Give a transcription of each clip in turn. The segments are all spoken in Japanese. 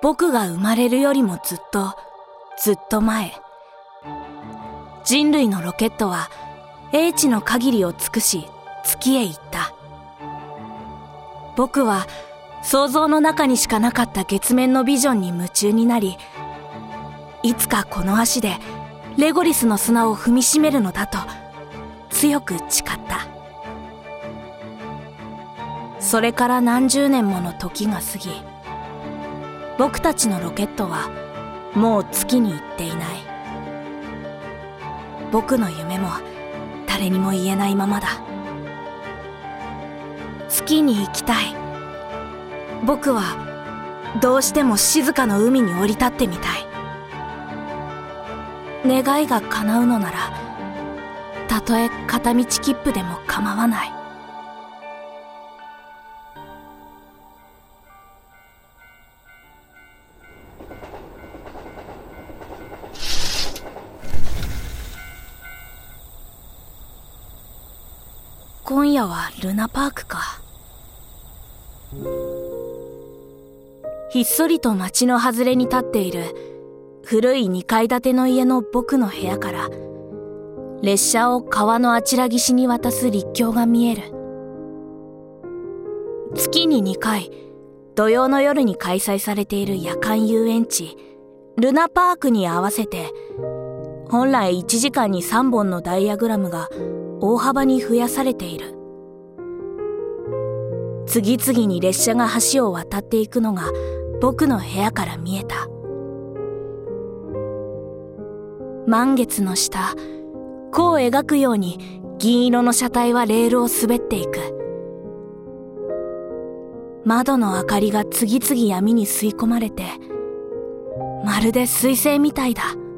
僕が生まれるよりもずっと前、人類のロケットは英知の限りを尽くし月へ行った。僕は想像の中にしかなかった月面のビジョンに夢中になり、いつかこの足でレゴリスの砂を踏みしめるのだと強く誓った。それから何十年もの時が過ぎ、僕たちのロケットはもう月に行っていない。僕の夢も誰にも言えないままだ。月に行きたい。僕はどうしても静かの海に降り立ってみたい。願いが叶うのなら、たとえ片道切符でも構わない。今夜はルナパークか。ひっそりと街の外れに立っている古い2階建ての家の僕の部屋から、列車を川のあちら岸に渡す陸橋が見える。月に2回、土曜の夜に開催されている夜間遊園地、ルナパークに合わせて、本来1時間に3本のダイヤグラムが大幅に増やされている。次々に列車が橋を渡っていくのが僕の部屋から見えた。満月の下、弧を描くように銀色の車体はレールを滑っていく。窓の明かりが次々闇に吸い込まれて、まるで彗星みたいだ。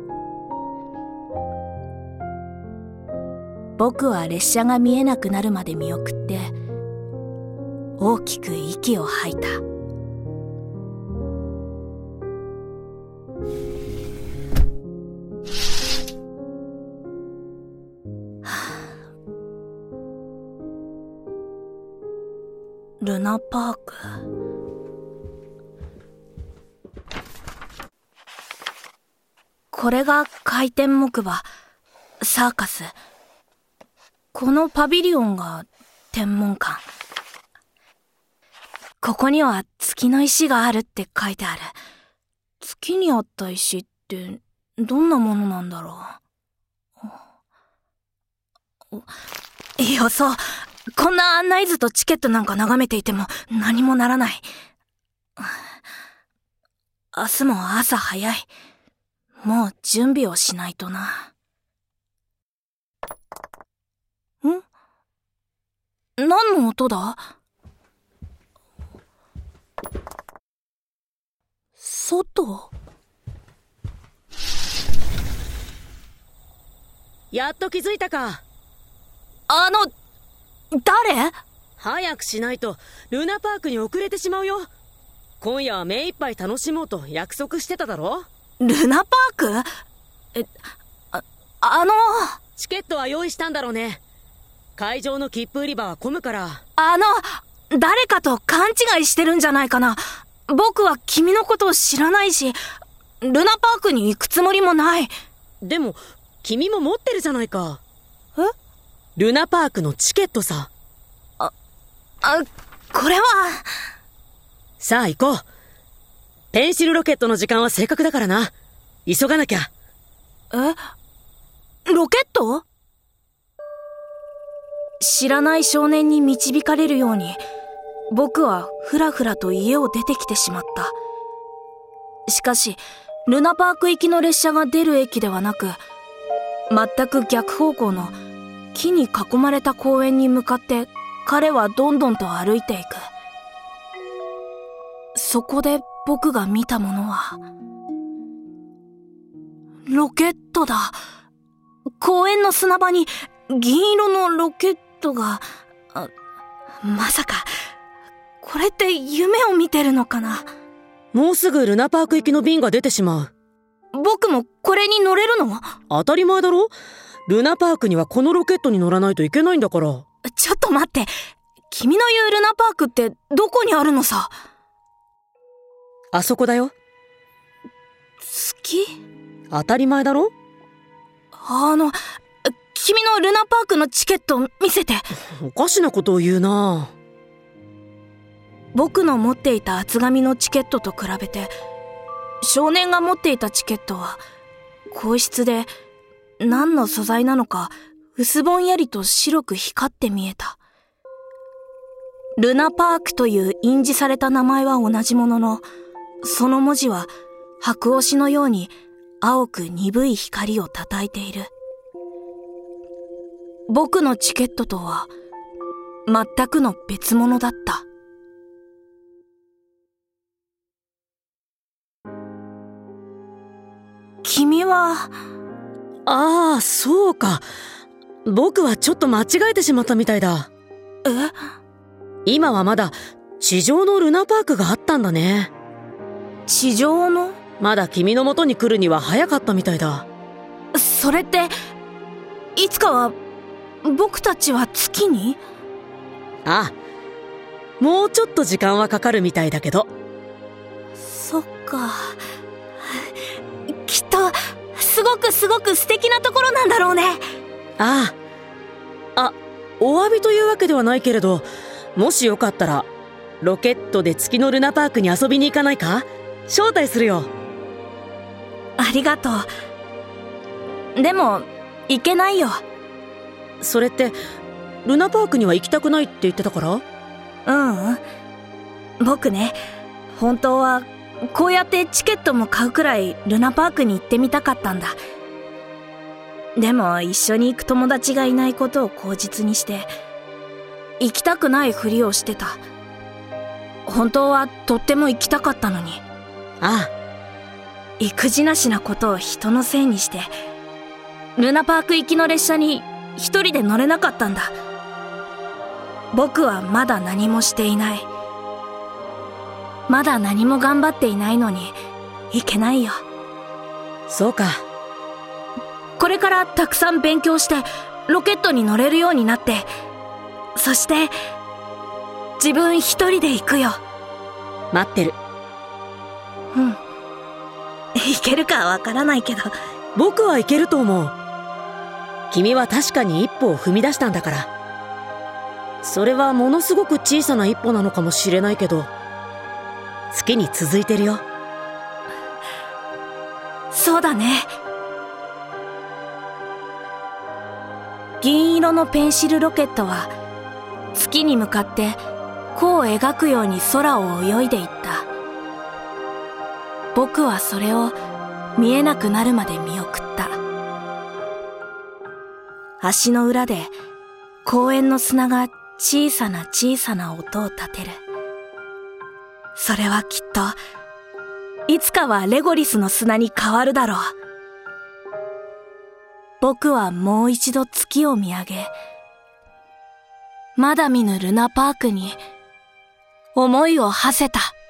僕は列車が見えなくなるまで見送って、大きく息を吐いた。ルナパーク。これが回転木馬、サーカス。このパビリオンが天文館。ここには月の石があるって書いてある。月にあった石ってどんなものなんだろう。よそう。こんな案内図とチケットなんか眺めていても何もならない。明日も朝早い。もう準備をしないとな。何の音だ？外？ やっと気づいたか。 誰？ 早くしないとルナパークに遅れてしまうよ。今夜は目いっぱい楽しもうと約束してただろ。 ルナパーク？ チケットは用意したんだろうね。会場の切符売り場は混むから。 誰かと勘違いしてるんじゃないかな。僕は君のことを知らないし、ルナパークに行くつもりもない。 でも君も持ってるじゃないか。 え？ ルナパークのチケットさ。 これは。 さあ行こう。ペンシルロケットの時間は正確だからな。急がなきゃ。 ロケット？知らない少年に導かれるように、僕はふらふらと家を出てきてしまった。しかし、ルナパーク行きの列車が出る駅ではなく、全く逆方向の木に囲まれた公園に向かって彼はどんどんと歩いていく。そこで僕が見たものは、ロケットだ。公園の砂場に銀色のロケットが、まさか、これって夢を見てるのかな。 もうすぐルナパーク行きの便が出てしまう。 僕もこれに乗れるの？ 当たり前だろ。ルナパークにはこのロケットに乗らないといけないんだから。 ちょっと待って。君の言うルナパークってどこにあるのさ？ あそこだよ。 月？ 当たり前だろ。 君のルナパークのチケット見せて。 おかしなことを言うな。 僕の持っていた厚紙のチケットと比べて、少年が持っていたチケットは硬質で、何の素材なのか薄ぼんやりと白く光って見えた。ルナパークという印字された名前は同じものの、その文字は白押しのように青く鈍い光を叩いている。僕のチケットとは全くの別物だった。君は… ああ、そうか。僕はちょっと間違えてしまったみたいだ。今はまだ地上のルナパークがあったんだね。 地上の？ まだ君の元に来るには早かったみたいだ。 それって、いつかは僕たちは月に？ ああ、もうちょっと時間はかかるみたいだけど。 そっか。きっとすごく素敵なところなんだろうね。 ああ、お詫びというわけではないけれど、もしよかったらロケットで月のルナパークに遊びに行かないか？招待するよ。 ありがとう。でも行けないよ。 それってルナパークには行きたくないって言ってたから？ 僕ね、本当はこうやってチケットも買うくらいルナパークに行ってみたかったんだ。でも一緒に行く友達がいないことを口実にして行きたくないふりをしてた。本当はとっても行きたかったのに。 ああ、 育児なしなことを人のせいにしてルナパーク行きの列車に一人で乗れなかったんだ。僕はまだ何もしていない。まだ何も頑張っていないのにいけないよ。 そうか。 これからたくさん勉強してロケットに乗れるようになって、そして自分一人で行くよ。 待ってる。 行けるかわからないけど。 僕は行けると思う。君は確かに一歩を踏み出したんだから。それはものすごく小さな一歩なのかもしれないけど、月に続いてるよ。 そうだね。銀色のペンシルロケットは月に向かって弧を描くように空を泳いでいった。僕はそれを見えなくなるまで見送った。足の裏で公園の砂が小さな音を立てる。それはきっといつかはレゴリスの砂に変わるだろう。僕はもう一度月を見上げ、まだ見ぬルナパークに思いを馳せた。